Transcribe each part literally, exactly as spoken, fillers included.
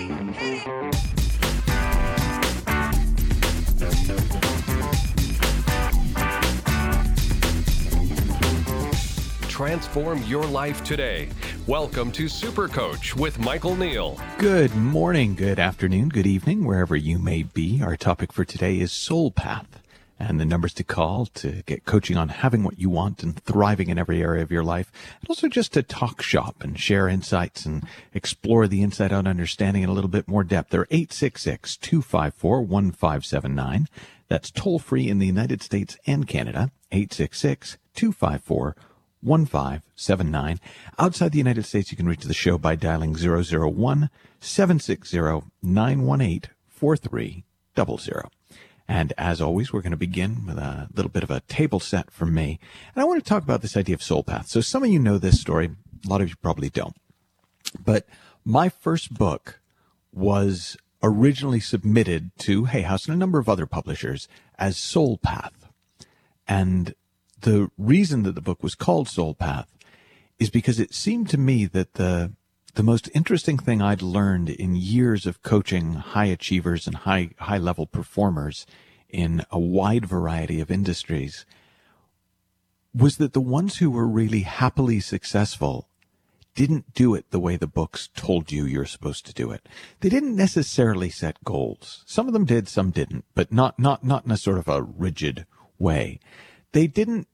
Transform your life today. Welcome to Super Coach with Michael Neal. Good morning, good afternoon, good evening, wherever you may be. Our topic for today is Soul Path, and the numbers to call to get coaching on having what you want and thriving in every area of your life, and also just to talk shop and share insights and explore the inside-out understanding in a little bit more depth. They're eight six six, two five four, one five seven nine. That's toll-free in the United States and Canada, eight six six, two five four, one five seven nine. Outside the United States, you can reach the show by dialing zero zero one, seven six zero, nine one eight, four three zero zero. And as always, we're going to begin with a little bit of a table set from me. And I want to talk about this idea of soul path. So some of you know this story. A lot of you probably don't. But my first book was originally submitted to Hay House and a number of other publishers as Soul Path. And the reason that the book was called Soul Path is because it seemed to me that the the most interesting thing I'd learned in years of coaching high achievers and high high level performers in a wide variety of industries was that the ones who were really happily successful didn't do it the way the books told you you're supposed to do it. They didn't necessarily set goals. Some of them did, some didn't, but not not not in a sort of a rigid way. They didn't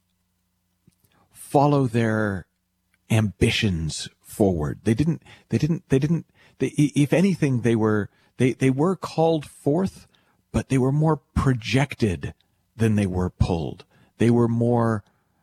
follow their ambitions forward. They didn't, they didn't, they didn't, they, if anything, they were, they, they were called forth, but they were more projected than they were pulled. They were more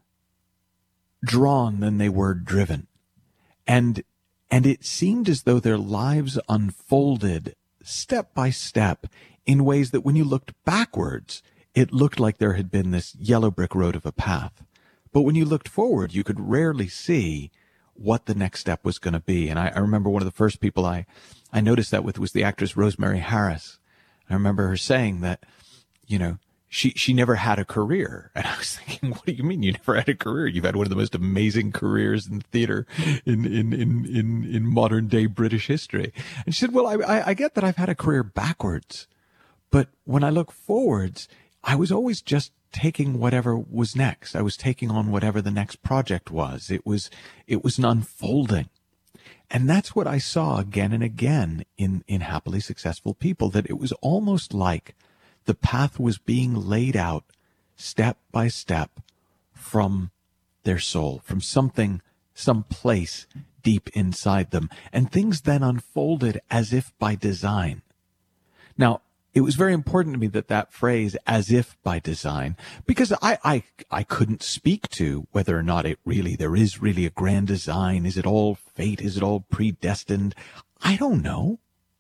drawn than they were driven. And, and it seemed as though their lives unfolded step by step in ways that when you looked backwards, it looked like there had been this yellow brick road of a path. But when you looked forward, you could rarely see what the next step was going to be. And I, I remember one of the first people I, I noticed that with was the actress Rosemary Harris. I remember her saying that, you know, she, she never had a career. And I was thinking, what do you mean you never had a career? You've had one of the most amazing careers in theater in, in, in, in, in modern day British history. And she said, well, I, I, I get that I've had a career backwards, but when I look forwards, I was always just taking whatever was next. I was taking on whatever the next project was. It was, it was an unfolding. And that's what I saw again and again in, in happily successful people, that it was almost like the path was being laid out step by step from their soul, from something, some place deep inside them. And things then unfolded as if by design. Now, it was very important to me that that phrase, as if by design, because I, I, I couldn't speak to whether or not it really, there is really a grand design. Is it all fate? Is it all predestined? I don't know.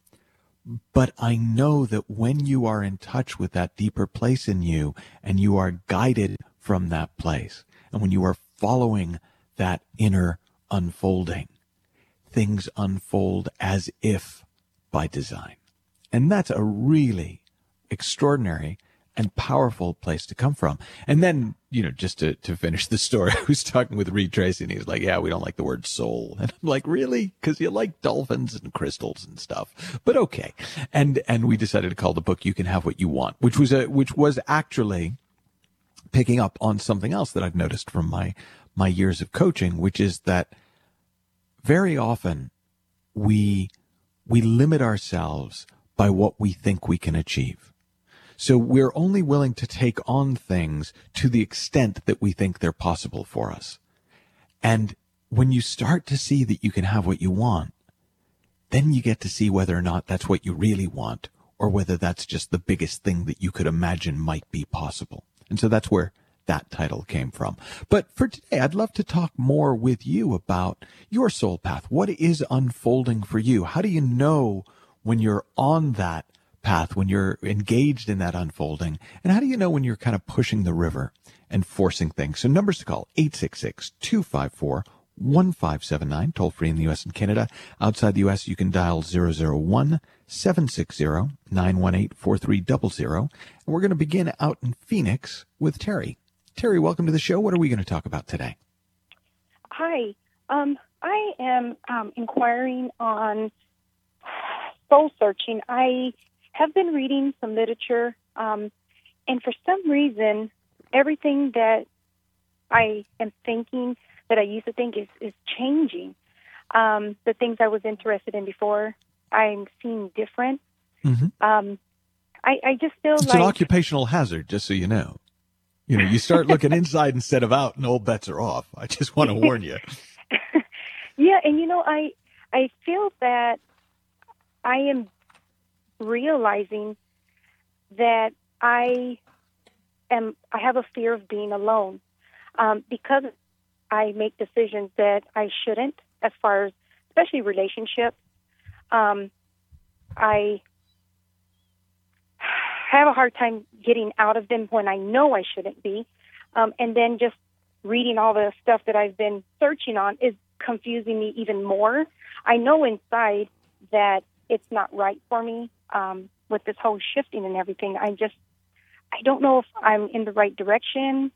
But I know that when you are in touch with that deeper place in you and you are guided from that place, and when you are following that inner unfolding, things unfold as if by design. And that's a really extraordinary and powerful place to come from. And then, you know, just to, to finish the story, I was talking with Reed Tracy, and he was like, yeah, we don't like the word soul. And I'm like, really? Because you like dolphins and crystals and stuff. But okay. And and we decided to call the book You Can Have What You Want, which was a which was actually picking up on something else that I've noticed from my my years of coaching, which is that very often we we limit ourselves by what we think we can achieve. So we're only willing to take on things to the extent that we think they're possible for us. And when you start to see that you can have what you want, then you get to see whether or not that's what you really want, or whether that's just the biggest thing that you could imagine might be possible. And so that's where that title came from. But for today, I'd love to talk more with you about your soul path. What is unfolding for you? How do you know when you're on that path, when you're engaged in that unfolding? And how do you know when you're kind of pushing the river and forcing things? So numbers to call, eight six six, two five four, one five seven nine, toll free in the U S and Canada. Outside the U S, you can dial zero zero one, seven six zero, nine one eight, four three zero zero. And we're going to begin out in Phoenix with Terry. Terry, welcome to the show. What are we going to talk about today? Hi. Um, I am um, inquiring on soul searching, I have been reading some literature, um, and for some reason, everything that I am thinking that I used to think is, is changing. Um, the things I was interested in before, I'm seeing different. Mm-hmm. Um, I, I just feel it's like... an occupational hazard, just so you know. You know, you start looking inside instead of out, and all bets are off. I just want to warn you. Yeah, and you know, I I feel that I am realizing that I am I have a fear of being alone, um, because I make decisions that I shouldn't, as far as especially relationships. Um, I have a hard time getting out of them when I know I shouldn't be, um, and then just reading all the stuff that I've been searching on is confusing me even more. I know inside that it's not right for me, um, with this whole shifting and everything. I just, I don't know if I'm in the right direction,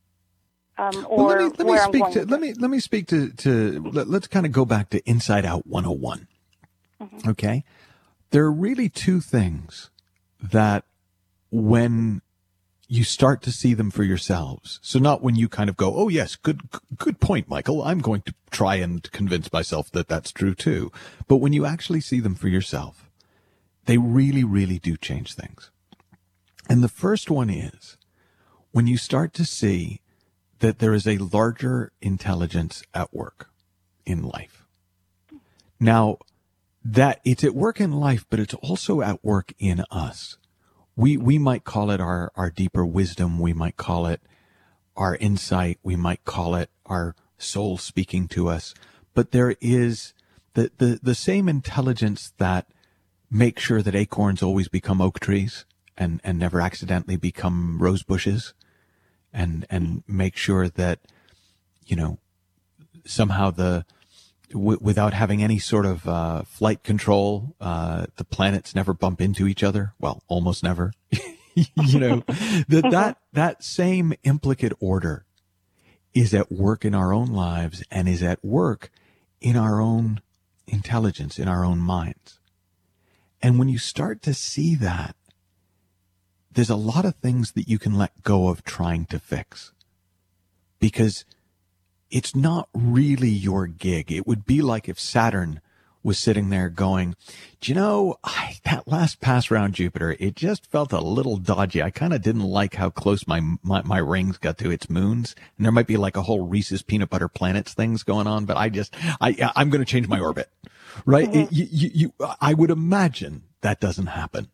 um, or well, let me, let me where I'm speak going. To, let me let me speak to to let, let's kind of go back to Inside Out one oh one. Mm-hmm. Okay, there are really two things that when you start to see them for yourselves. So not when you kind of go, oh, yes, good good point, Michael. I'm going to try and convince myself that that's true, too. But when you actually see them for yourself, they really, really do change things. And the first one is when you start to see that there is a larger intelligence at work in life. Now, that it's at work in life, but it's also at work in us. We we might call it our, our deeper wisdom. We might call it our insight. We might call it our soul speaking to us. But there is the, the, the same intelligence that makes sure that acorns always become oak trees and, and never accidentally become rose bushes, and and make sure that, you know, somehow the w- without having any sort of uh, flight control, uh, the planets never bump into each other. Well, almost never. You know, that that that same implicate order is at work in our own lives and is at work in our own intelligence, in our own minds. And when you start to see that, there's a lot of things that you can let go of trying to fix, because it's not really your gig. It would be like if Saturn was sitting there going, do you know, I, that last pass around Jupiter, it just felt a little dodgy. I kind of didn't like how close my, my my rings got to its moons. And there might be like a whole Reese's peanut butter planets things going on, but I just, I, I'm going to change my orbit, right? Mm-hmm. It, you, you, you, I would imagine that doesn't happen.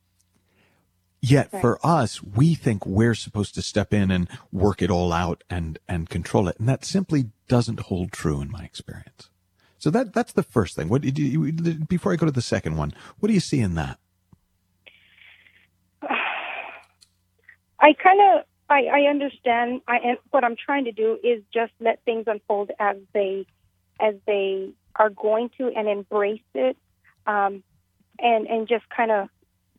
Yet right. For us, we think we're supposed to step in and work it all out and, and control it. And that simply doesn't hold true in my experience. So that that's the first thing. What did you, before I go to the second one, what do you see in that? I kind of, I, I understand. I, what I'm trying to do is just let things unfold as they, as they are going to, and embrace it, um, and and just kind of,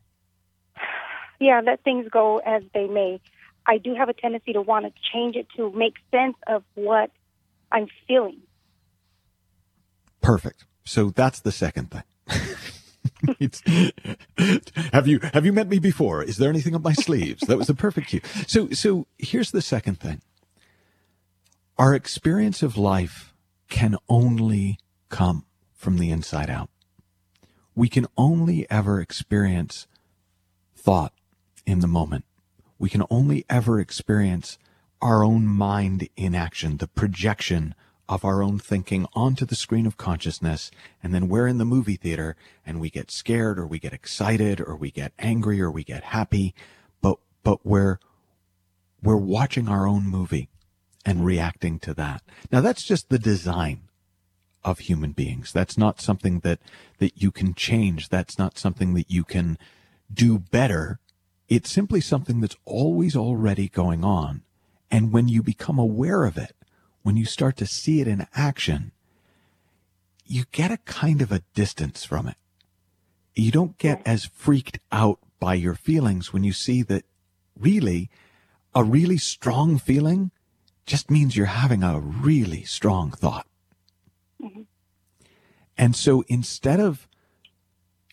yeah, let things go as they may. I do have a tendency to want to change it to make sense of what I'm feeling. Perfect. So that's the second thing. It's, have you have you met me before? Is there anything up my sleeves? That was the perfect cue. So so here's the second thing. Our experience of life can only come from the inside out. We can only ever experience thought in the moment. We can only ever experience our own mind in action, the projection of our own thinking onto the screen of consciousness. And then we're in the movie theater and we get scared, or we get excited, or we get angry, or we get happy. But, but we're, we're watching our own movie and reacting to that. Now that's just the design of human beings. That's not something that, that you can change. That's not something that you can do better. It's simply something that's always already going on. And when you become aware of it, when you start to see it in action, you get a kind of a distance from it. You don't get as freaked out by your feelings when you see that really a really strong feeling just means you're having a really strong thought. Mm-hmm. And so instead of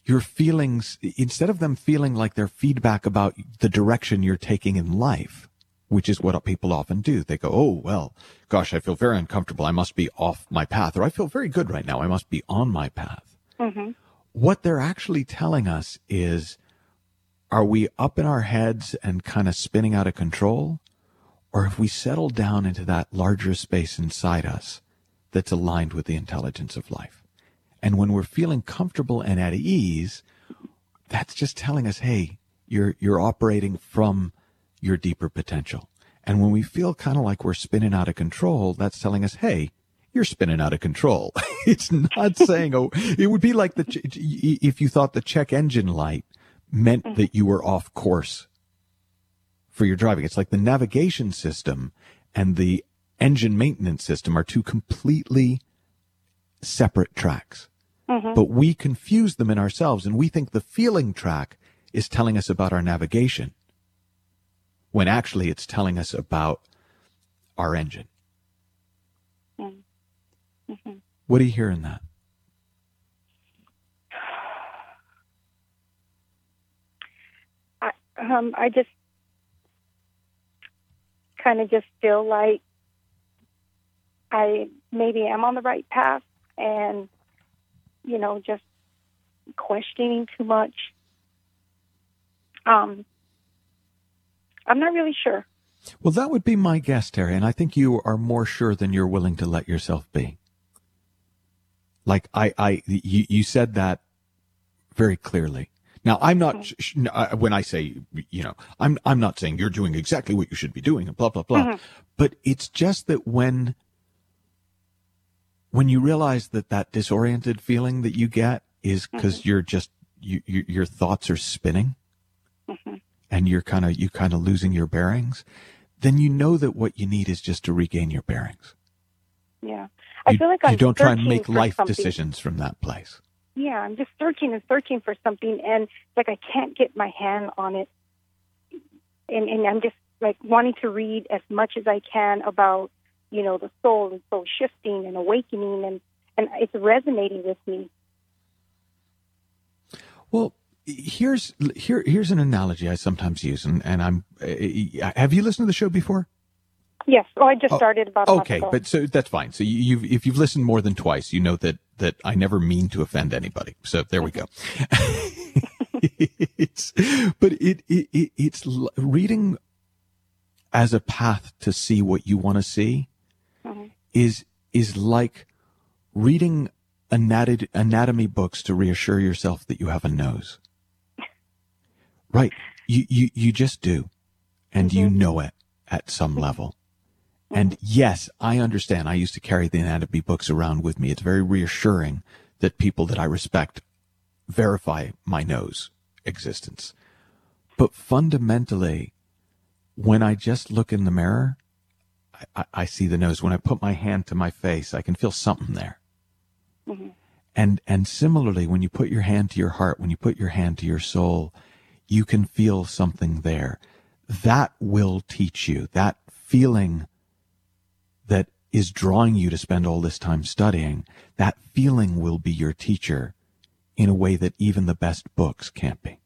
your feelings, instead of them feeling like they're feedback about the direction you're taking in life, which is what people often do. They go, oh, well, gosh, I feel very uncomfortable. I must be off my path. Or I feel very good right now. I must be on my path. Mm-hmm. What they're actually telling us is, are we up in our heads and kind of spinning out of control? Or have we settled down into that larger space inside us that's aligned with the intelligence of life? And when we're feeling comfortable and at ease, that's just telling us, hey, you're you're operating from your deeper potential. And when we feel kind of like we're spinning out of control, that's telling us, hey, you're spinning out of control. It's not saying, oh, it would be like the if you thought the check engine light meant that you were off course for your driving. It's like the navigation system and the engine maintenance system are two completely separate tracks. Mm-hmm. But we confuse them in ourselves, and we think the feeling track is telling us about our navigation, when actually it's telling us about our engine. Mm-hmm. What do you hear in that? I, um, I just kind of just feel like I maybe am on the right path, and you know, just questioning too much. Um, I'm not really sure. Well, that would be my guess, Terry, and I think you are more sure than you're willing to let yourself be. Like I, I, you, you said that very clearly. Now, I'm not, mm-hmm. sh- sh- when I say, you know, I'm, I'm not saying you're doing exactly what you should be doing and blah, blah, blah. Mm-hmm. But it's just that when, when you realize that that disoriented feeling that you get is because mm-hmm. you're just, you, you, your thoughts are spinning mm-hmm. and you're kind of, you kind of losing your bearings, then you know that what you need is just to regain your bearings. Yeah. I you, feel like I'm you don't try and make life something. decisions from that place. Yeah, I'm just searching and searching for something, and like I can't get my hand on it. And, and I'm just like wanting to read as much as I can about, you know, the soul and soul shifting and awakening, and, and it's resonating with me. Well, here's here here's an analogy I sometimes use, and, and I'm. Uh, have you listened to the show before? Yes. Oh, I just started about. Oh, okay, but so that's fine. So you, you've if you've listened more than twice, you know that that I never mean to offend anybody. So there we go. it's, but it, it it it's reading as a path to see what you want to see mm-hmm. is is like reading anatomy anatomy books to reassure yourself that you have a nose. Right. You you you just do, and mm-hmm. you know it at some level. And yes, I understand. I used to carry the anatomy books around with me. It's very reassuring that people that I respect verify my nose existence. But fundamentally, when I just look in the mirror, I, I see the nose. When I put my hand to my face, I can feel something there. Mm-hmm. And and similarly, when you put your hand to your heart, when you put your hand to your soul, you can feel something there. That will teach you. That feeling that is drawing you to spend all this time studying, that feeling will be your teacher in a way that even the best books can't be.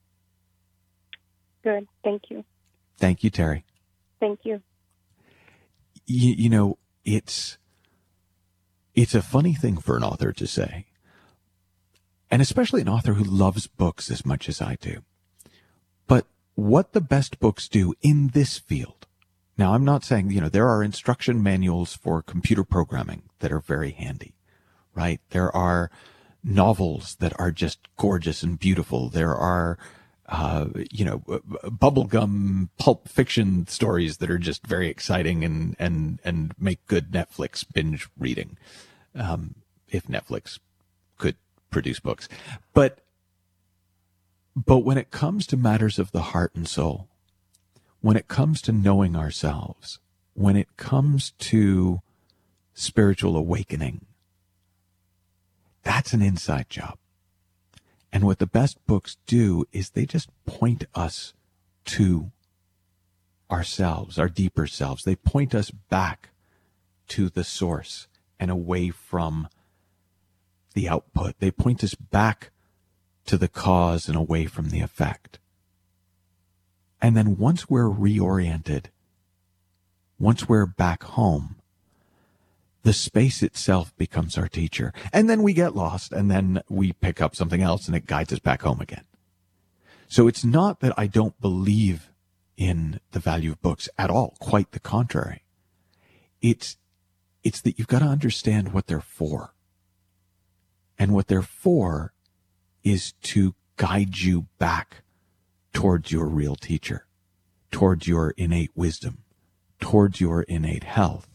Good. Thank you. Thank you, Terry. Thank you. You, you know, it's it's a funny thing for an author to say, and especially an author who loves books as much as I do. But what the best books do in this field, now, I'm not saying, you know, there are instruction manuals for computer programming that are very handy, right? There are novels that are just gorgeous and beautiful. There are, uh, you know, bubblegum pulp fiction stories that are just very exciting and, and, and make good Netflix binge reading, um, if Netflix could produce books. But, but when it comes to matters of the heart and soul, when it comes to knowing ourselves, when it comes to spiritual awakening, that's an inside job. And what the best books do is they just point us to ourselves, our deeper selves. They point us back to the source and away from the output. They point us back to the cause and away from the effect. And then once we're reoriented, once we're back home, the space itself becomes our teacher. And then we get lost, and then we pick up something else, and it guides us back home again. So it's not that I don't believe in the value of books at all. Quite the contrary. It's, it's that you've got to understand what they're for. And what they're for is to guide you back towards your real teacher, towards your innate wisdom, towards your innate health.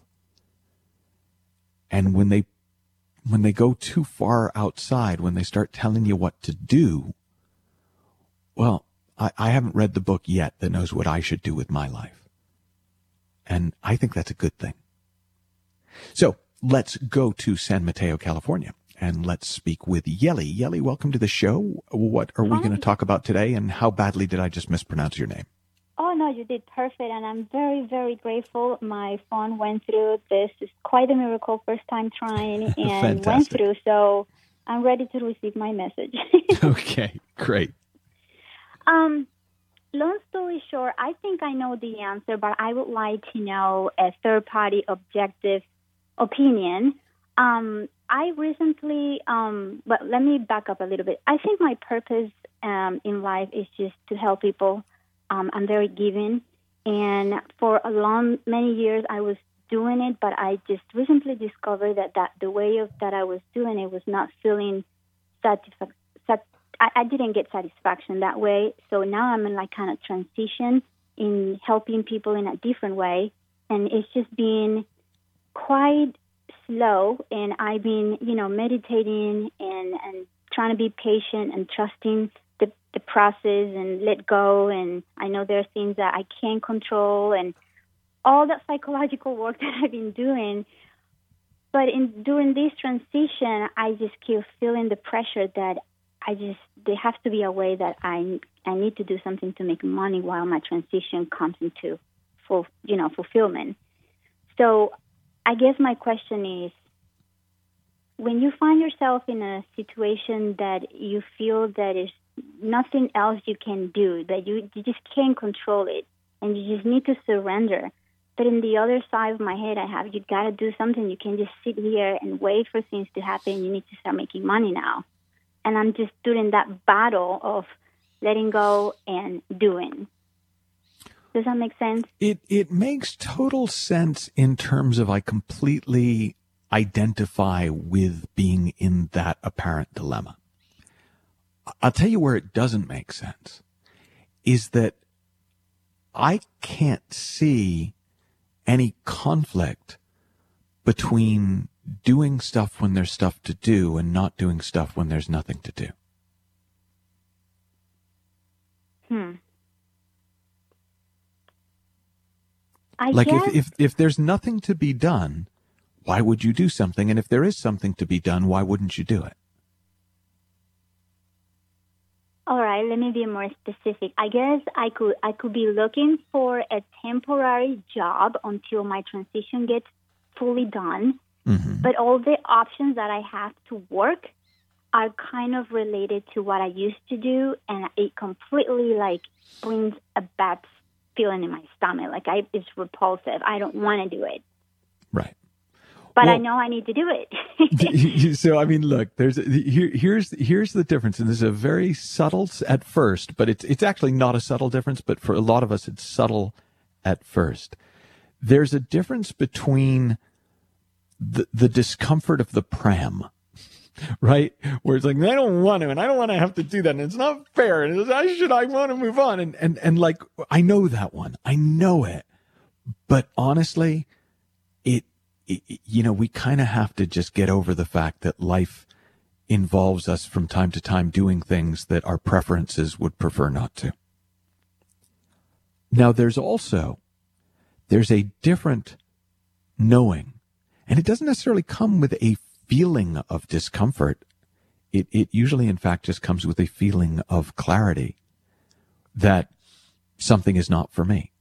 And when they, when they go too far outside, when they start telling you what to do, well, I, I haven't read the book yet that knows what I should do with my life. And I think that's a good thing. So let's go to San Mateo, California, and let's speak with Yeli. Yeli, welcome to the show. What are we going to talk about today, and how badly did I just mispronounce your name? Oh, no, you did perfect, and I'm very, very grateful. My phone went through. This is quite a miracle, first time trying, and went through, so I'm ready to receive my message. Okay, great. Um, long story short, I think I know the answer, but I would like to know a third-party objective opinion. Um, I recently, um, but let me back up a little bit. I think my purpose um, in life is just to help people. Um, I'm very giving, and for a long, many years I was doing it, but I just recently discovered that, that the way of, that I was doing it was not feeling satisfied. Sat- I, I didn't get satisfaction that way, so now I'm in like kind of transition in helping people in a different way, and it's just been quite slow, and I've been, you know, meditating and, and trying to be patient and trusting the, the process and let go. And I know there are things that I can't control and all that psychological work that I've been doing. But in during this transition, I just keep feeling the pressure that I just, there has to be a way that I, I need to do something to make money while my transition comes into full, you know, fulfillment. So I guess my question is, when you find yourself in a situation that you feel that is nothing else you can do, that you, you just can't control it, and you just need to surrender. But in the other side of my head, I have, you got to do something. You can't just sit here and wait for things to happen. You need to start making money now. And I'm just doing that battle of letting go and doing. Does that make sense? It it makes total sense in terms of I completely identify with being in that apparent dilemma. I'll tell you where it doesn't make sense is that I can't see any conflict between doing stuff when there's stuff to do and not doing stuff when there's nothing to do. Hmm. I like guess... if, if if there's nothing to be done, why would you do something? And if there is something to be done, why wouldn't you do it? All right, let me be more specific. I guess I could I could be looking for a temporary job until my transition gets fully done. Mm-hmm. But all the options that I have to work are kind of related to what I used to do, and it completely like brings a bad feeling in my stomach. Like I, it's repulsive. I don't want to do it. Right. But well, I know I need to do it. So, I mean, look, there's here, here's here's the difference, and this is a very subtle at first, but it's it's actually not a subtle difference. But for a lot of us, it's subtle at first. There's a difference between the the discomfort of the pram, right? Where it's like, I don't want to, and I don't want to have to do that, and it's not fair, and it's, I should, I want to move on, and and and like I know that one, I know it, but honestly, it. You know, we kind of have to just get over the fact that life involves us from time to time doing things that our preferences would prefer not to. Now, there's also, there's a different knowing, and it doesn't necessarily come with a feeling of discomfort. It, it usually, in fact, just comes with a feeling of clarity that something is not for me.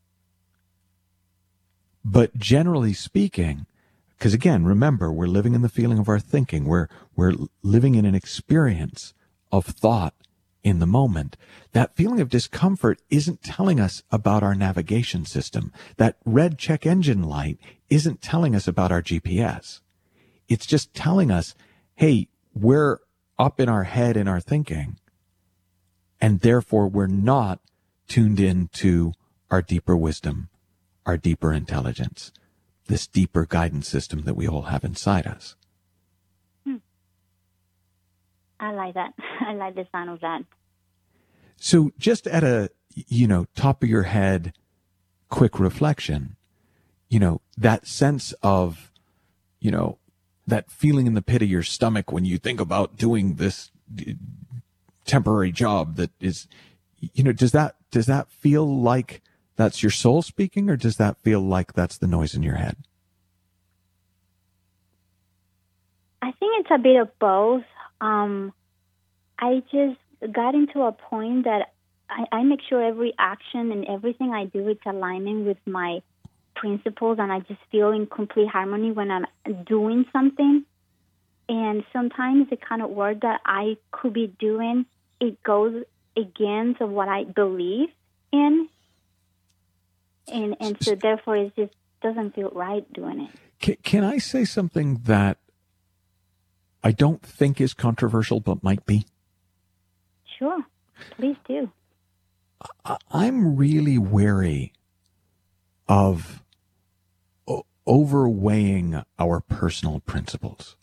But generally speaking, because again, remember, we're living in the feeling of our thinking. We're we're living in an experience of thought in the moment. That feeling of discomfort isn't telling us about our navigation system. That red check engine light isn't telling us about our G P S. It's just telling us, hey, we're up in our head in our thinking, and therefore we're not tuned into our deeper wisdom, our deeper intelligence, this deeper guidance system that we all have inside us. Hmm. I like that. I like the sound of that. So just at a, you know, top of your head, quick reflection, you know, that sense of, you know, that feeling in the pit of your stomach when you think about doing this temporary job that is, you know, does that, does that feel like that's your soul speaking, or does that feel like that's the noise in your head? I think it's a bit of both. Um, I just got into a point that I, I make sure every action and everything I do is aligning with my principles, and I just feel in complete harmony when I'm doing something. And sometimes the kind of work that I could be doing, it goes against what I believe in, and and so therefore it just doesn't feel right doing it. Can, can I say something that I don't think is controversial but might be? Sure, please do. I'm really wary of o- overweighing our personal principles.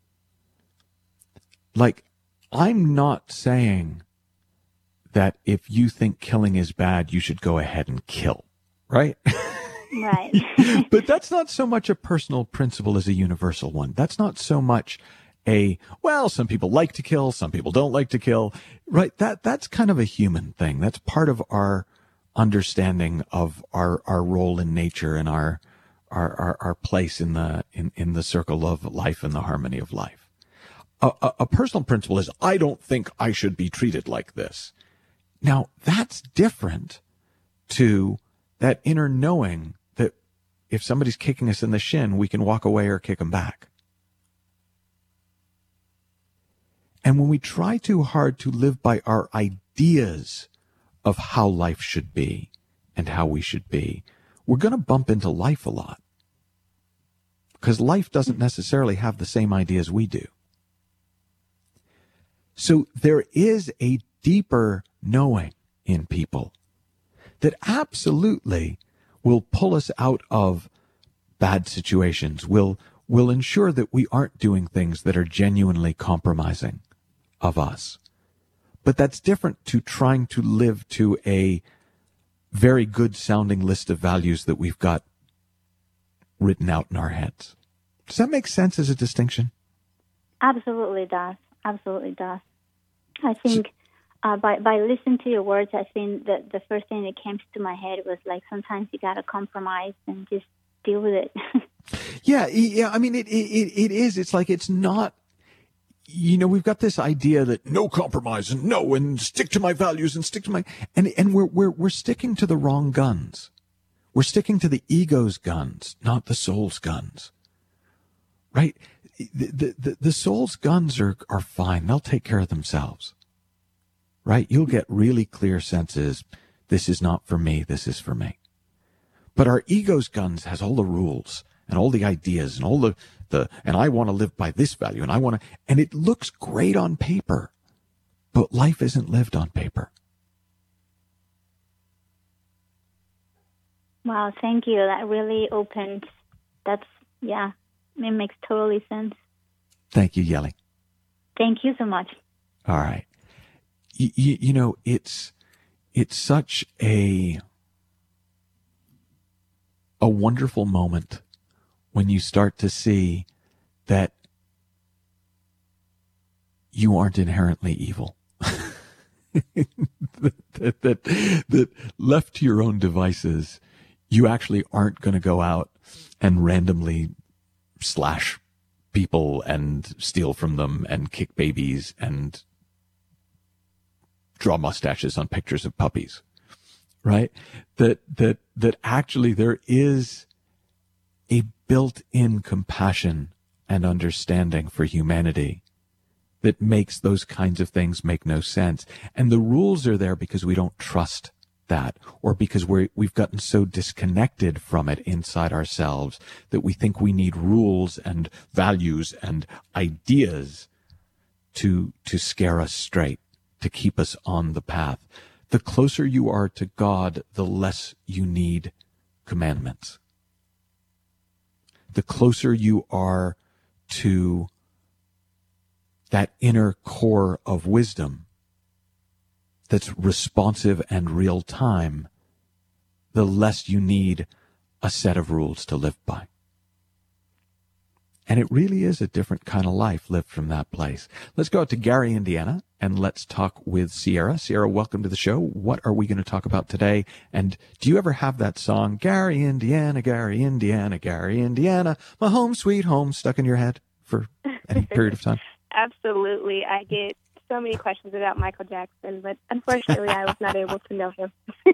Like, I'm not saying that if you think killing is bad, you should go ahead and kill, right? Right. But that's not so much a personal principle as a universal one. That's not so much a, well, some people like to kill, some people don't like to kill, right? That, that's kind of a human thing. That's part of our understanding of our, our role in nature and our, our, our, our place in the, in, in the circle of life and the harmony of life. A, a, a personal principle is, I don't think I should be treated like this. Now, that's different to that inner knowing that if somebody's kicking us in the shin, we can walk away or kick them back. And when we try too hard to live by our ideas of how life should be and how we should be, we're going to bump into life a lot, because life doesn't necessarily have the same ideas we do. So there is a deeper knowing in people that absolutely will pull us out of bad situations, will will ensure that we aren't doing things that are genuinely compromising of us. But that's different to trying to live to a very good sounding list of values that we've got written out in our heads. Does that make sense as a distinction? Absolutely does. Absolutely does. I think uh, by by listening to your words, I think that the first thing that came to my head was like, sometimes you got to compromise and just deal with it. Yeah, yeah. I mean, it, it it is. It's like, it's not, you know, we've got this idea that no compromise and no, and stick to my values and stick to my, and and we're we're we're sticking to the wrong guns. We're sticking to the ego's guns, not the soul's guns. Right? The the the, the soul's guns are are fine. They'll take care of themselves. Right? You'll get really clear senses. This is not for me. This is for me. But our ego's guns has all the rules and all the ideas and all the, the, and I want to live by this value and I want to, and it looks great on paper, but life isn't lived on paper. Wow, thank you. That really opened, that's, yeah, it makes totally sense. Thank you, Yelly. Thank you so much. All right. You, you, you know, it's, it's such a, a wonderful moment when you start to see that you aren't inherently evil. that, that, that, that left to your own devices, you actually aren't going to go out and randomly slash people and steal from them and kick babies and draw mustaches on pictures of puppies. Right? That, that, that actually there is a built-in compassion and understanding for humanity that makes those kinds of things make no sense. And the rules are there because we don't trust that, or because we're, we've gotten so disconnected from it inside ourselves that we think we need rules and values and ideas to, to scare us straight, to keep us on the path. The closer you are to God, the less you need commandments. The closer you are to that inner core of wisdom that's responsive and real time, the less you need a set of rules to live by. And it really is a different kind of life lived from that place. Let's go out to Gary, Indiana, and let's talk with Sierra. Sierra, welcome to the show. What are we going to talk about today? And do you ever have that song, Gary, Indiana, Gary, Indiana, Gary, Indiana, my home sweet home, stuck in your head for any period of time? Absolutely. I get so many questions about Michael Jackson, but unfortunately I was not able to know him.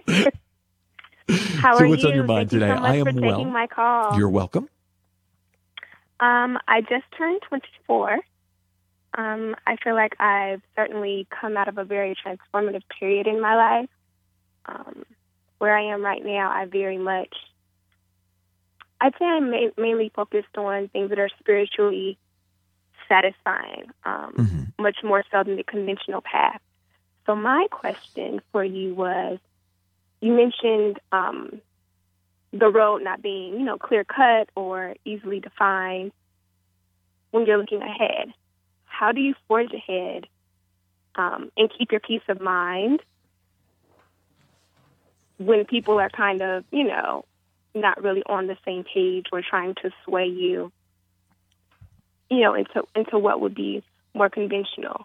How so are what's you? on your mind Thank today? You so much I am for taking well. my call. You're welcome. Um, I just turned twenty-four. Um, I feel like I've certainly come out of a very transformative period in my life. Um, where I am right now, I very much, I'd say I'm ma- mainly focused on things that are spiritually satisfying, um, Mm-hmm. much more so than the conventional path. So my question for you was, you mentioned um, the road not being, you know, clear-cut or easily defined when you're looking ahead. How do you forge ahead um, and keep your peace of mind when people are kind of, you know, not really on the same page or trying to sway you, you know, into into what would be more conventional?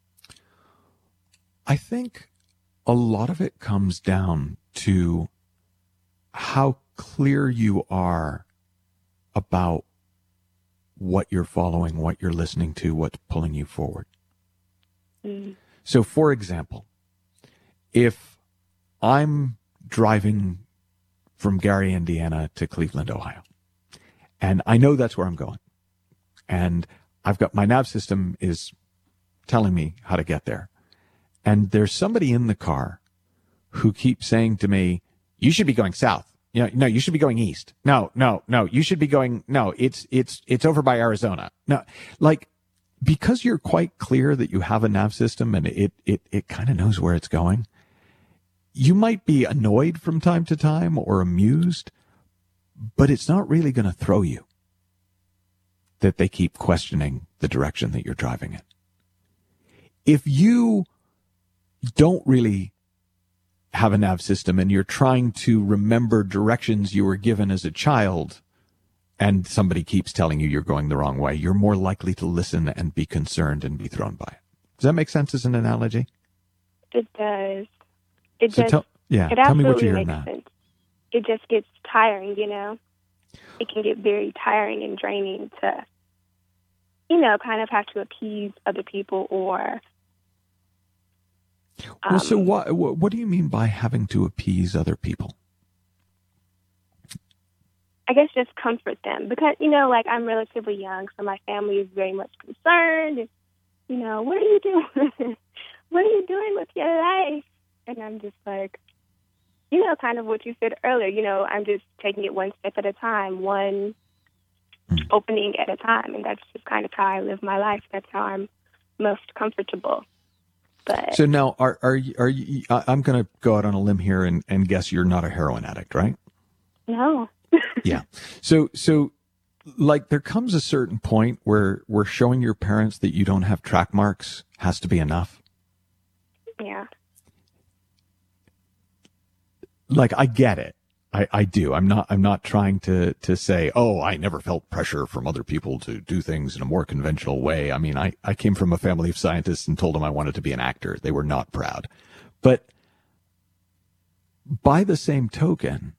I think a lot of it comes down to how clear you are about what you're following, what you're listening to, what's pulling you forward. Mm. So, for example, if I'm driving from Gary, Indiana to Cleveland, Ohio, and I know that's where I'm going, and I've got my nav system is telling me how to get there, and there's somebody in the car who keeps saying to me, you should be going south. You know, no, you should be going east. No, no, no, you should be going, no, it's, it's, it's over by Arizona. No, like, because you're quite clear that you have a nav system and it, it, it kind of knows where it's going, you might be annoyed from time to time or amused, but it's not really going to throw you that they keep questioning the direction that you're driving in. If you don't really have a nav system and you're trying to remember directions you were given as a child and somebody keeps telling you you're going the wrong way, you're more likely to listen and be concerned and be thrown by it. Does that make sense as an analogy? It does. It so just, tell, yeah, it tell me what absolutely you hear in makes that. sense. It just gets tiring, you know. It can get very tiring and draining to, you know, kind of have to appease other people or. Um, Well, so what, what do you mean by having to appease other people? I guess just comfort them because, you know, like I'm relatively young, so my family is very much concerned. And, you know, what are you doing? What are you doing with your life? And I'm just like, you know, kind of what you said earlier, you know, I'm just taking it one step at a time, one mm. opening at a time. And that's just kind of how I live my life. That's how I'm most comfortable. But so now, are are you, are you, I'm going to go out on a limb here and, and guess you're not a heroin addict, right? No. Yeah. So, so like there comes a certain point where, where showing your parents that you don't have track marks has to be enough. Yeah. Like, I get it. I, I do. I'm not, I'm not trying to, to say, oh, I never felt pressure from other people to do things in a more conventional way. I mean, I, I came from a family of scientists and told them I wanted to be an actor. They were not proud. But by the same token,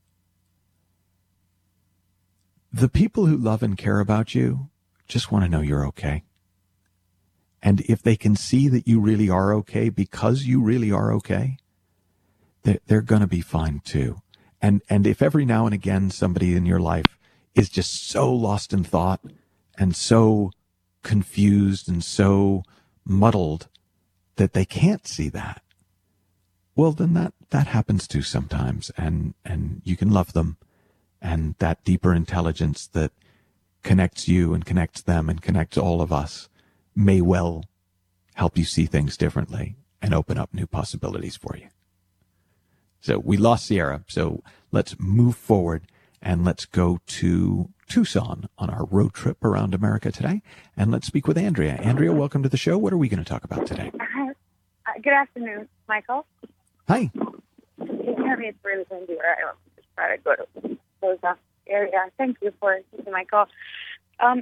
the people who love and care about you just want to know you're okay. And if they can see that you really are okay because you really are okay, they're, they're going to be fine too. And and if every now and again somebody in your life is just so lost in thought and so confused and so muddled that they can't see that, well, then that, that happens too sometimes, and, and you can love them, and that deeper intelligence that connects you and connects them and connects all of us may well help you see things differently and open up new possibilities for you. So we lost Sierra, so let's move forward and let's go to Tucson on our road trip around America today, and let's speak with Andrea. Andrea, welcome to the show. What are we going to talk about today? Uh, good afternoon, Michael. Hi. Can you hear me? It's really windy where I am. Just try to go to those uh, area. Thank you for taking my call. Um,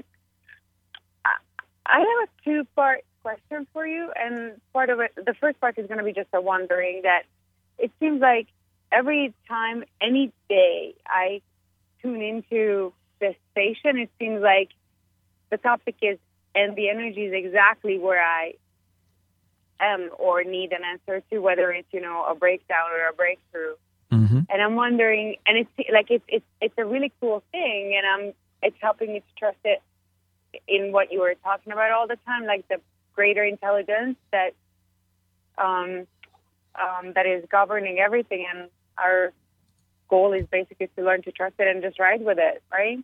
I have a two-part question for you, and part of it, the first part is going to be just a wondering that it seems like every time, any day, I tune into the station, it seems like the topic is, and the energy is exactly where I am or need an answer to, whether it's, you know, a breakdown or a breakthrough. Mm-hmm. And I'm wondering, and it's like it's it's it's a really cool thing, and I'm it's helping me to trust it in what you were talking about all the time, like the greater intelligence that um, um, that is governing everything, and our goal is basically to learn to trust it and just ride with it, right?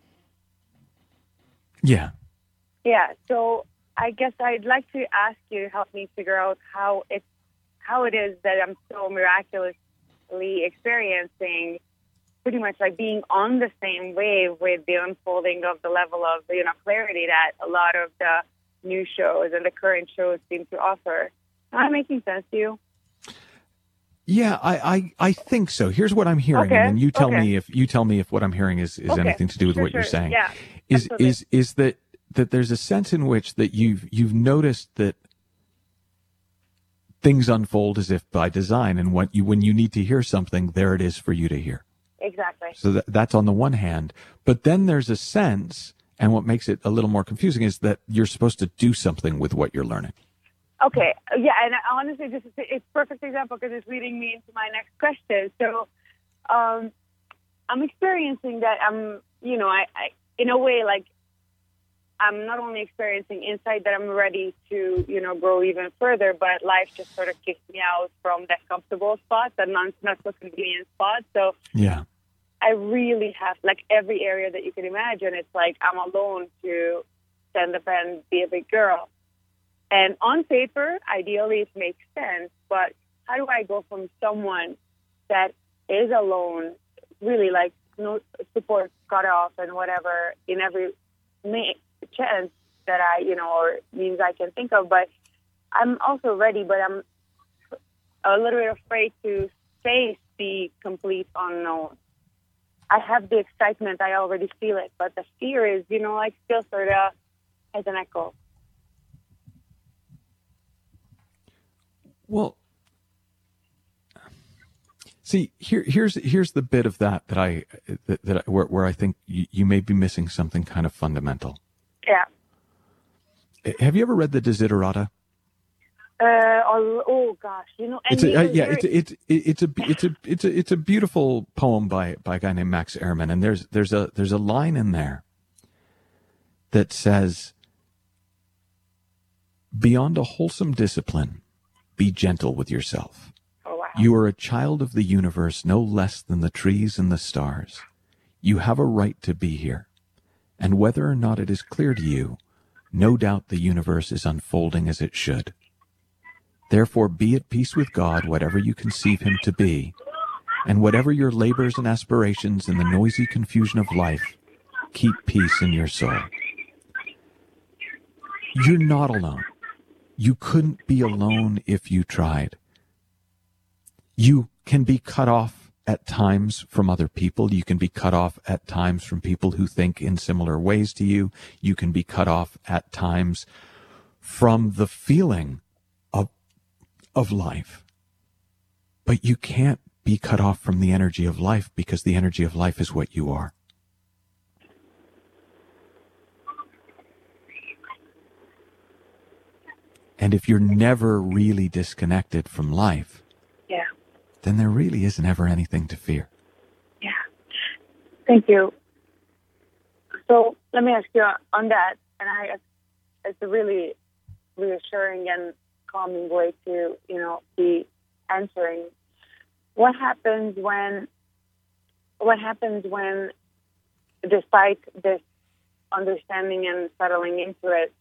Yeah. Yeah. So I guess I'd like to ask you to help me figure out how it how it is that I'm so miraculously experiencing pretty much like being on the same wave with the unfolding of the level of, you know, clarity that a lot of the new shows and the current shows seem to offer. Am I making sense to you? Yeah, I, I, I think so. Here's what I'm hearing, Okay. and then you tell Okay. me if you tell me if what I'm hearing is, is Okay. anything to do with Sure, what you're sure. saying. Yeah, is absolutely. is is that that there's a sense in which that you've you've noticed that things unfold as if by design, and what you when you need to hear something, there it is for you to hear. Exactly. So that, that's on the one hand, but then there's a sense, and what makes it a little more confusing is that you're supposed to do something with what you're learning. Okay, yeah, and honestly, this is it's a perfect example because it's leading me into my next question. So, um, I'm experiencing that I'm, you know, I, I, in a way, like, I'm not only experiencing insight that I'm ready to, you know, grow even further, but life just sort of kicks me out from that comfortable spot, that not, not so convenient spot. So, Yeah. I really have, like, every area that you can imagine, it's like I'm alone to stand up and be a big girl. And on paper, ideally, it makes sense. But how do I go from someone that is alone, really like no support cut off and whatever in every chance that I, you know, or means I can think of. But I'm also ready, but I'm a little bit afraid to face the complete unknown. I have the excitement. I already feel it. But the fear is, you know, like still sort of as an echo. Well, see, here, here's here's the bit of that that I that, that I, where, where I think you, you may be missing something kind of fundamental. Yeah. Have you ever read the Desiderata? Uh, oh, oh gosh, you know, and It's a, uh, even yeah, very- it's it's it's a it's a it's a it's a beautiful poem by by a guy named Max Ehrmann, and there's there's a there's a line in there that says, "Beyond a wholesome discipline, be gentle with yourself. oh, wow. You are a child of the universe no less than the trees and the stars. You have a right to be here, and whether or not it is clear to you, no doubt the universe is unfolding as it should. Therefore, be at peace with God, whatever you conceive him to be, and whatever your labors and aspirations in the noisy confusion of life, keep peace in your soul." You're not alone. You couldn't be alone if you tried. You can be cut off at times from other people. You can be cut off at times from people who think in similar ways to you. You can be cut off at times from the feeling of, of life. But you can't be cut off from the energy of life, because the energy of life is what you are. And if you're never really disconnected from life, Yeah. then there really isn't ever anything to fear. Yeah. Thank you. So let me ask you on that, and I, it's a really reassuring and calming way to, you know, be answering. What happens when, what happens when, despite this understanding and settling into it,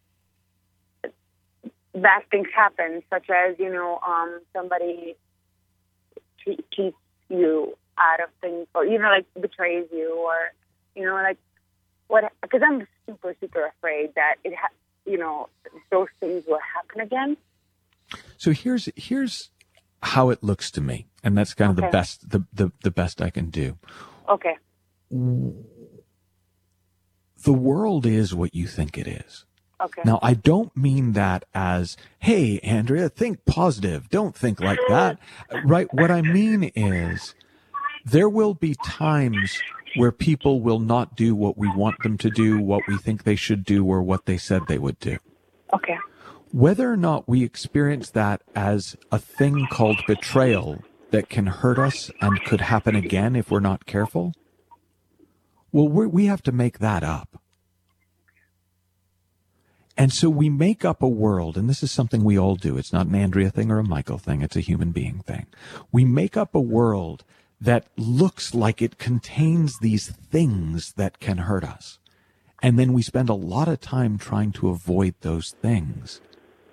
bad things happen, such as, you know, um, somebody che- cheats you out of things, or, you know, like betrays you, or, you know, like, what, because I'm super, super afraid that it, ha- you know, those things will happen again. So here's, here's how it looks to me. And that's kind of Okay. the best, the, the, the best I can do. Okay. The world is what you think it is. Okay. Now, I don't mean that as, hey, Andrea, think positive. Don't think like that. Right? What I mean is there will be times where people will not do what we want them to do, what we think they should do, or what they said they would do. Okay. Whether or not we experience that as a thing called betrayal that can hurt us and could happen again if we're not careful, well, we're, we have to make that up. And so we make up a world, and this is something we all do. It's not an Andrea thing or a Michael thing. It's a human being thing. We make up a world that looks like it contains these things that can hurt us. And then we spend a lot of time trying to avoid those things.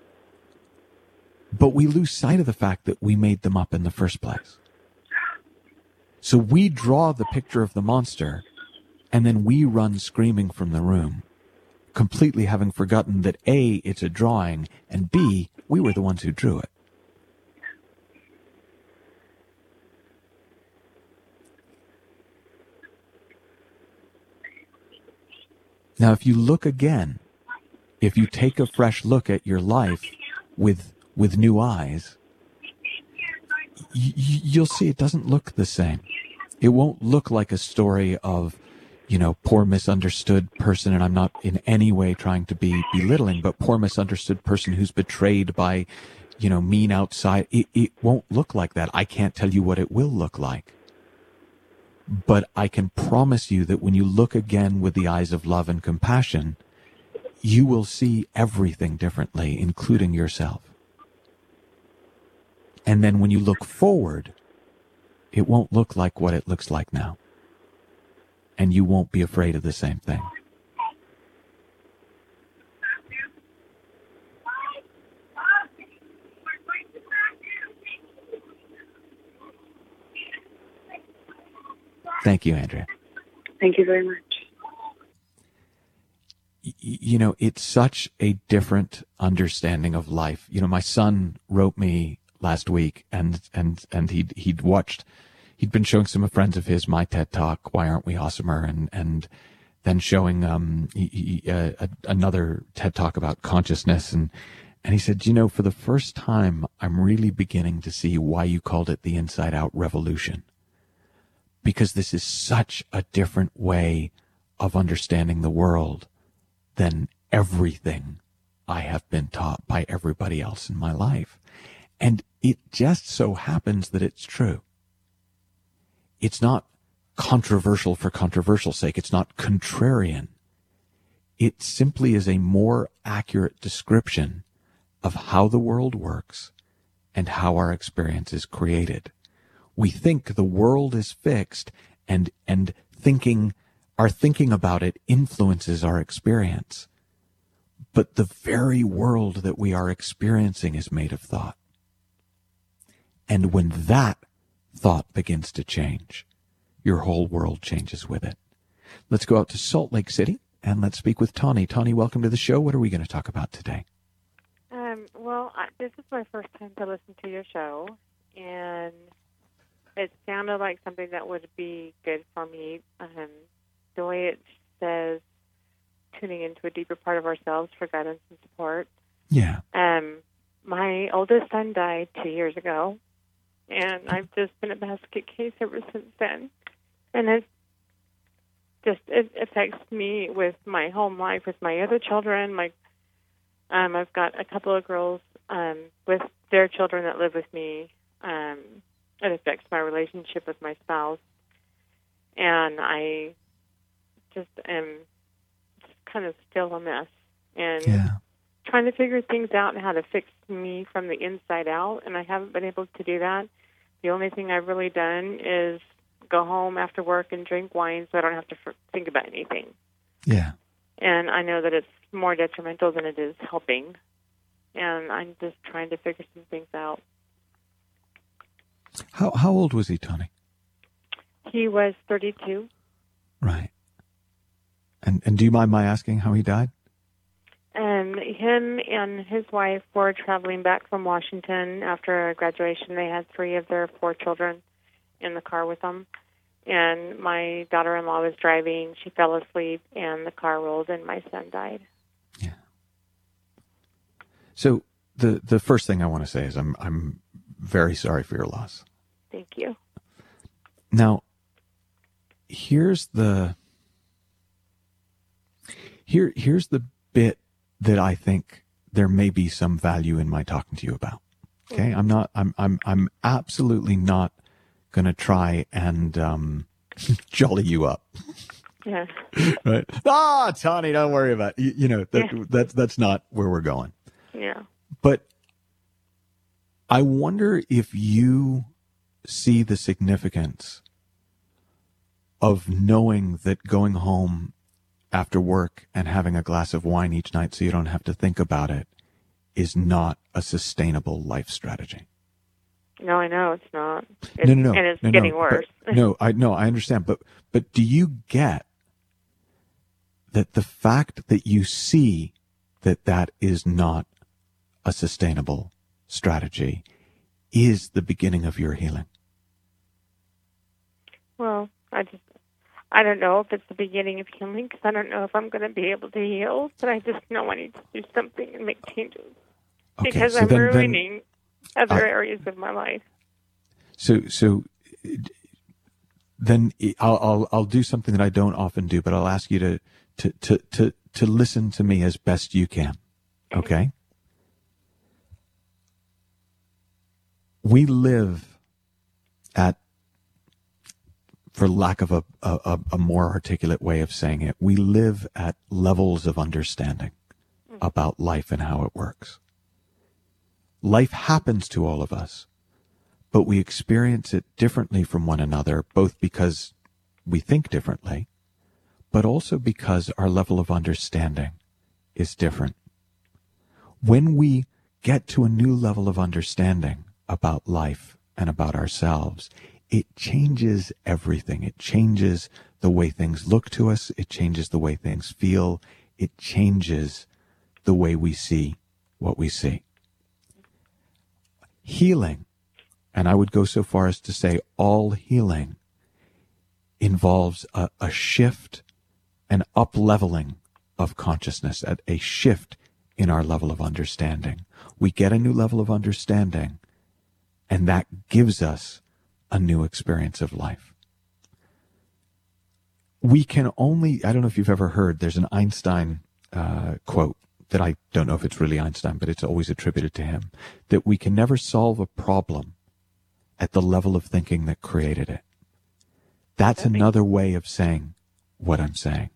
But we lose sight of the fact that we made them up in the first place. So we draw the picture of the monster, and then we run screaming from the room, completely having forgotten that A, it's a drawing, and B, we were the ones who drew it. Now, if you look again, if you take a fresh look at your life with with new eyes, y- you'll see it doesn't look the same. It won't look like a story of, you know, poor misunderstood person, and I'm not in any way trying to be belittling, but poor misunderstood person who's betrayed by, you know, mean outside. It, it won't look like that. I can't tell you what it will look like. But I can promise you that when you look again with the eyes of love and compassion, you will see everything differently, including yourself. And then when you look forward, it won't look like what it looks like now. And you won't be afraid of the same thing. Thank you, Andrea. Thank you very much. Y- you know, it's such a different understanding of life. You know, my son wrote me last week, and and and he'd he'd watched, he'd been showing some friends of his my TED Talk, Why Aren't We Awesomer, and and then showing um he, he, uh, a, another TED Talk about consciousness, and and he said, you know, for the first time, I'm really beginning to see why you called it the Inside Out Revolution, because this is such a different way of understanding the world than everything I have been taught by everybody else in my life. And it just so happens that it's true. It's not controversial for controversial sake. It's not contrarian. It simply is a more accurate description of how the world works and how our experience is created. We think the world is fixed, and and thinking our thinking about it influences our experience. But the very world that we are experiencing is made of thought. And when that thought begins to change, your whole world changes with it. Let's go out to Salt Lake City and let's speak with Tawny. Tawny, welcome to the show. What are we going to talk about today? Um, well, I, this is my first time to listen to your show, and it sounded like something that would be good for me. Um, the way it says tuning into a deeper part of ourselves for guidance and support. Yeah. Um, my oldest son died two years ago, and I've just been a basket case ever since then. And it's just, it affects me with my home life, with my other children. My, um, I've got a couple of girls um, with their children that live with me. Um, it affects my relationship with my spouse. And I just am just kind of still a mess. And Yeah. trying to figure things out and how to fix me from the inside out, and I haven't been able to do that. The only thing I've really done is go home after work and drink wine so I don't have to f- think about anything. Yeah. And I know that it's more detrimental than it is helping, and I'm just trying to figure some things out. How how old was he, Tony? He was thirty-two. Right. And and do you mind my asking how he died? And him and his wife were traveling back from Washington after graduation. They had three of their four children in the car with them. And my daughter-in-law was driving. She fell asleep, and the car rolled, and my son died. Yeah. So the the first thing I want to say is I'm I'm very sorry for your loss. Thank you. Now, here's the here here's the bit that I think there may be some value in my talking to you about. Okay, I'm not. I'm. I'm. I'm absolutely not going to try and um, jolly you up. Yeah. Right. Ah, Tony, don't worry about it. You, you know that. Yeah. That's that's not where we're going. Yeah. But I wonder if you see the significance of knowing that going home after work and having a glass of wine each night so you don't have to think about it is not a sustainable life strategy. No, I know it's not. It's, no, no, no. And it's no, getting no, worse. But, no, I no, I understand. But but do you get that the fact that you see that that is not a sustainable strategy is the beginning of your healing? Well, I just, I don't know if it's the beginning of healing, because I don't know if I'm going to be able to heal, but I just know I need to do something and make changes. Okay, because so I'm then, ruining then, other uh, areas of my life. So, so then I'll, I'll, I'll do something that I don't often do, but I'll ask you to, to, to, to, to listen to me as best you can. Okay? We live at, for lack of a, a, a more articulate way of saying it, we live at levels of understanding about life and how it works. Life happens to all of us, but we experience it differently from one another, both because we think differently, but also because our level of understanding is different. When we get to a new level of understanding about life and about ourselves, it changes everything. It changes the way things look to us. It changes the way things feel. It changes the way we see what we see. Healing, and I would go so far as to say all healing, involves a, a shift, an up-leveling of consciousness, a, a shift in our level of understanding. We get a new level of understanding, and that gives us a new experience of life. We can only, I don't know if you've ever heard, there's an Einstein uh, quote that I don't know if it's really Einstein, but it's always attributed to him, that we can never solve a problem at the level of thinking that created it. That's another way of saying what I'm saying.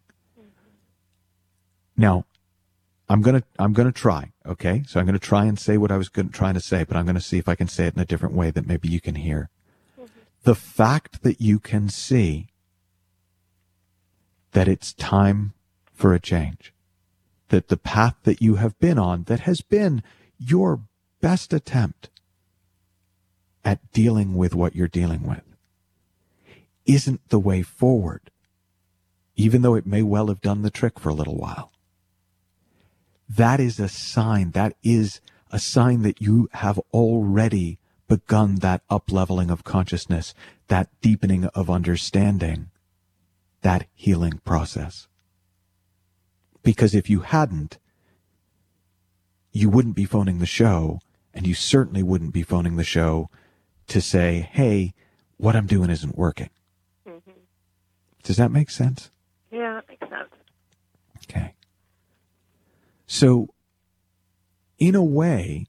Now, I'm gonna I'm gonna try, okay? So I'm gonna try and say what I was gonna, trying to say, but I'm gonna see if I can say it in a different way that maybe you can hear. Mm-hmm. The fact that you can see that it's time for a change, that the path that you have been on, that has been your best attempt at dealing with what you're dealing with, isn't the way forward, even though it may well have done the trick for a little while. That is a sign, that is a sign that you have already begun that up-leveling of consciousness, that deepening of understanding, that healing process. Because if you hadn't, you wouldn't be phoning the show, and you certainly wouldn't be phoning the show to say, hey, what I'm doing isn't working. Mm-hmm. Does that make sense? Yeah, it makes sense. Okay. So, in a way,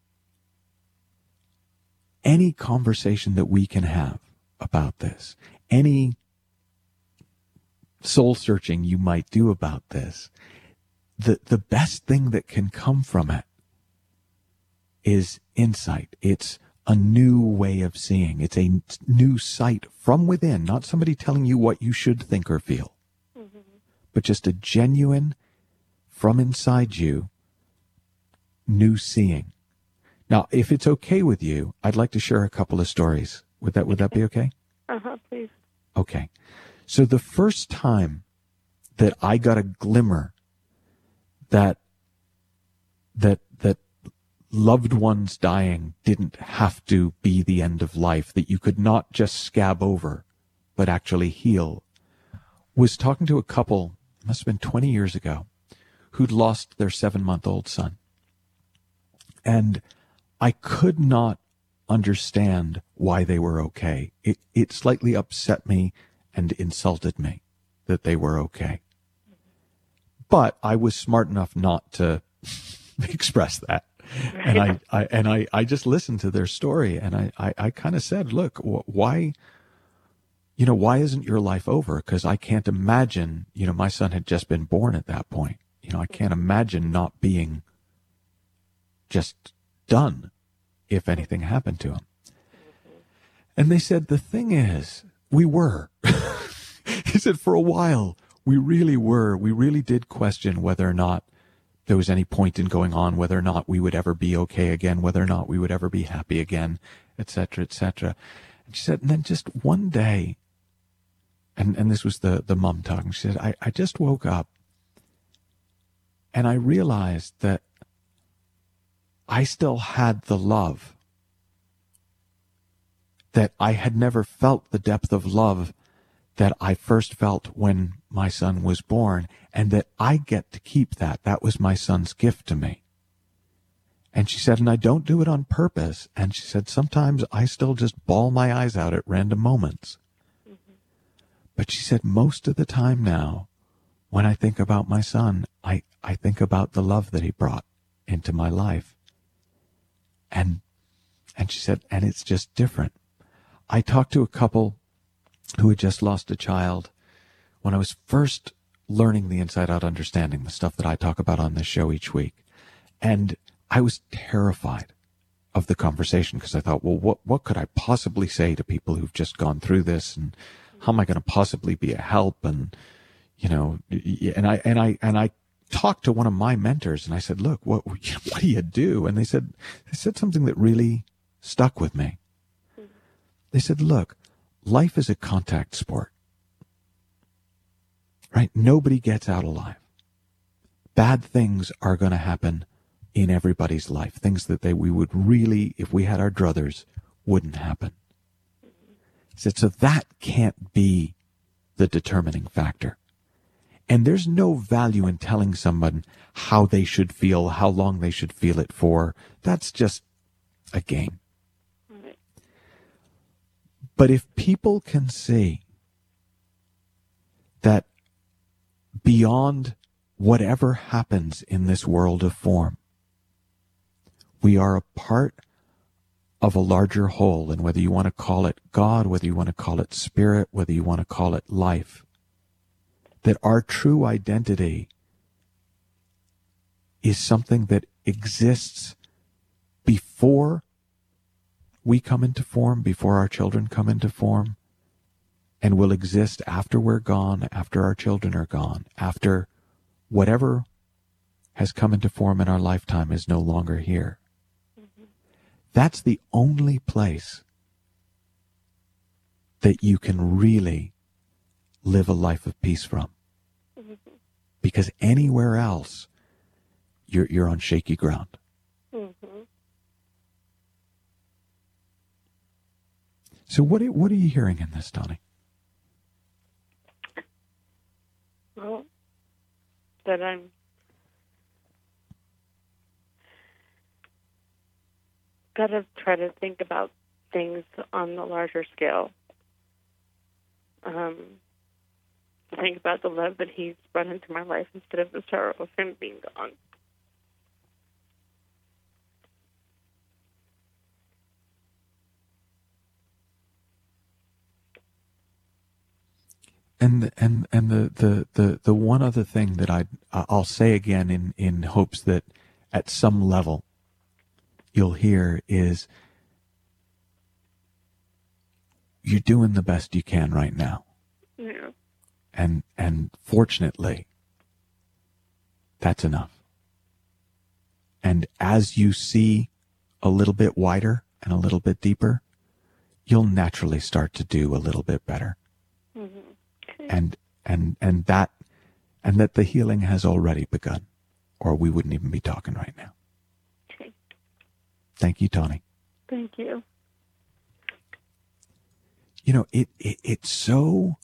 any conversation that we can have about this, any soul searching you might do about this, the, the best thing that can come from it is insight. It's a new way of seeing. It's a new sight from within, not somebody telling you what you should think or feel, mm-hmm. but just a genuine, from inside you, new seeing. Now, if it's okay with you, I'd like to share a couple of stories. Would that would that be okay? Uh-huh, please. Okay. So the first time that I got a glimmer that that that loved ones dying didn't have to be the end of life, that you could not just scab over, but actually heal, was talking to a couple, must have been twenty years ago, who'd lost their seven-month-old son. And I could not understand why they were okay. It, it slightly upset me and insulted me that they were okay. But I was smart enough not to express that. And I, I and I, I just listened to their story, and I, I, I kind of said, look, why, you know, why isn't your life over? Because I can't imagine, you know, my son had just been born at that point. You know, I can't imagine not being just done if anything happened to him. And they said, the thing is, we were. He said, for a while, we really were. We really did question whether or not there was any point in going on, whether or not we would ever be okay again, whether or not we would ever be happy again, et cetera, et cetera. And she said, and then just one day, and, and this was the, the mom talking, she said, I, I just woke up and I realized that I still had the love, that I had never felt the depth of love that I first felt when my son was born, and that I get to keep that. That was my son's gift to me. And she said, and I don't do it on purpose. And she said, sometimes I still just bawl my eyes out at random moments. Mm-hmm. But she said, most of the time now, when I think about my son, I, I think about the love that he brought into my life. And, and she said, and it's just different. I talked to a couple who had just lost a child when I was first learning the inside out understanding, the stuff that I talk about on this show each week. And I was terrified of the conversation because I thought, well, what, what could I possibly say to people who've just gone through this? And how am I going to possibly be a help? And, you know, and I, and I, and I talked to one of my mentors and I said, look, what, what do you do? And they said, they said something that really stuck with me. They said, look, life is a contact sport, right? Nobody gets out alive. Bad things are going to happen in everybody's life, things that they we would really, if we had our druthers, wouldn't happen. He said, so that can't be the determining factor. And there's no value in telling someone how they should feel, how long they should feel it for. That's just a game. But if people can see that beyond whatever happens in this world of form, we are a part of a larger whole, and whether you want to call it God, whether you want to call it spirit, whether you want to call it life, that our true identity is something that exists before we come into form, before our children come into form, and will exist after we're gone, after our children are gone, after whatever has come into form in our lifetime is no longer here. Mm-hmm. That's the only place that you can really live a life of peace from. Mm-hmm. Because anywhere else, you're, you're on shaky ground. Mm-hmm. So what are, what are you hearing in this, Donnie? Well, that I'm got to try to think about things on the larger scale. Um, think about the love that he's brought into my life instead of the sorrow of him being gone. and and and the, the, the, the one other thing that I I'll say again in, in hopes that at some level you'll hear is you're doing the best you can right now. Yeah. And and fortunately, that's enough. And as you see a little bit wider and a little bit deeper, you'll naturally start to do a little bit better. Mm-hmm. Okay. And and and that and that the healing has already begun, or we wouldn't even be talking right now. Okay. Thank you, Tawny. Thank you. You know, it, it it's so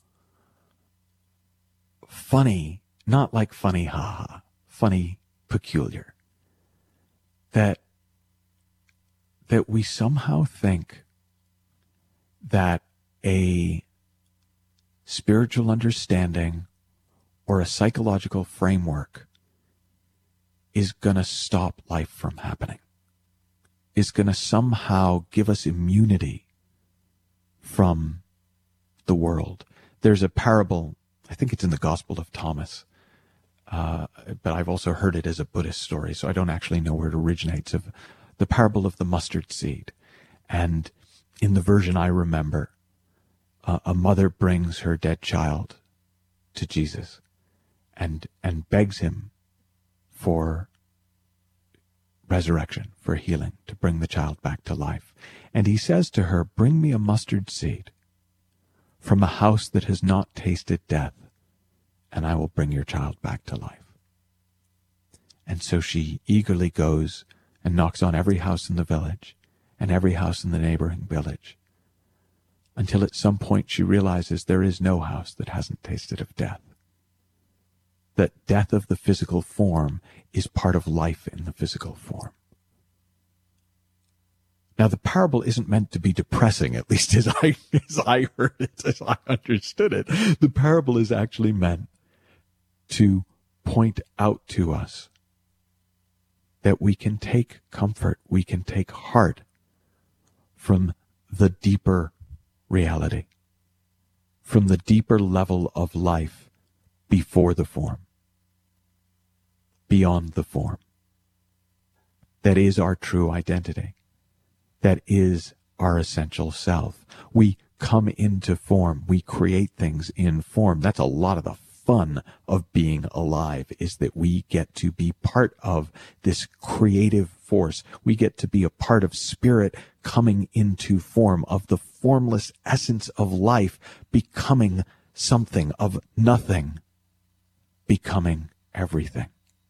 funny, not like funny haha, funny peculiar, that that we somehow think that a spiritual understanding or a psychological framework is going to stop life from happening, is going to somehow give us immunity from the world. There's a parable, I think it's in the Gospel of Thomas, uh, but I've also heard it as a Buddhist story, so I don't actually know where it originates, of the parable of the mustard seed. And in the version I remember, uh, a mother brings her dead child to Jesus and and begs him for resurrection, for healing, to bring the child back to life. And he says to her, "Bring me a mustard seed from a house that has not tasted death, and I will bring your child back to life." And so she eagerly goes and knocks on every house in the village and every house in the neighboring village, until at some point she realizes there is no house that hasn't tasted of death. That death of the physical form is part of life in the physical form. Now, the parable isn't meant to be depressing, at least as I, as I heard it, as I understood it. The parable is actually meant to point out to us that we can take comfort, we can take heart from the deeper reality, from the deeper level of life before the form, beyond the form. That is our true identity. That is our essential self. We come into form. We create things in form. That's a lot of the fun of being alive, is that we get to be part of this creative force. We get to be a part of spirit coming into form, of the formless essence of life becoming something, of nothing becoming everything.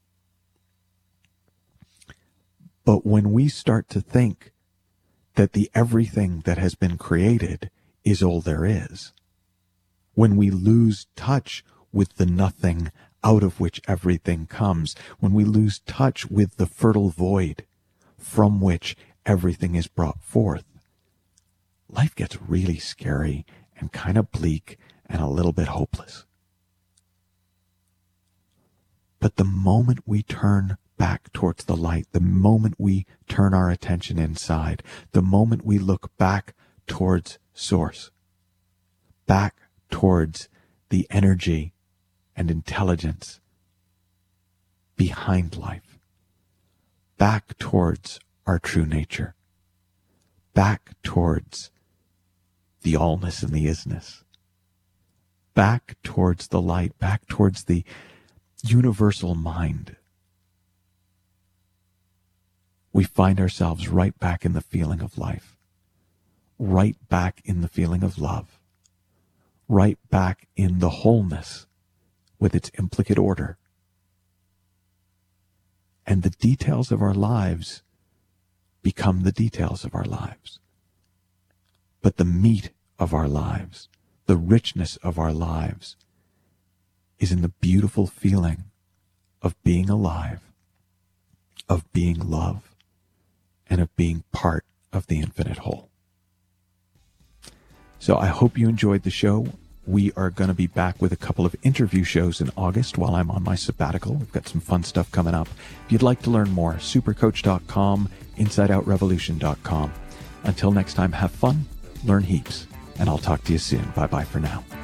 But when we start to think that the everything that has been created is all there is, when we lose touch with the nothing out of which everything comes, when we lose touch with the fertile void from which everything is brought forth, life gets really scary and kind of bleak and a little bit hopeless. But the moment we turn back towards the light, the moment we turn our attention inside, the moment we look back towards source, back towards the energy and intelligence behind life, back towards our true nature, back towards the allness and the isness, back towards the light, back towards the universal mind, we find ourselves right back in the feeling of life, right back in the feeling of love, right back in the wholeness with its implicate order. And the details of our lives become the details of our lives. But the meat of our lives, the richness of our lives, is in the beautiful feeling of being alive, of being love, and of being part of the infinite whole. So I hope you enjoyed the show. We are going to be back with a couple of interview shows in August while I'm on my sabbatical. We've got some fun stuff coming up. If you'd like to learn more, supercoach dot com, inside out revolution dot com. Until next time, have fun, learn heaps, and I'll talk to you soon. Bye-bye for now.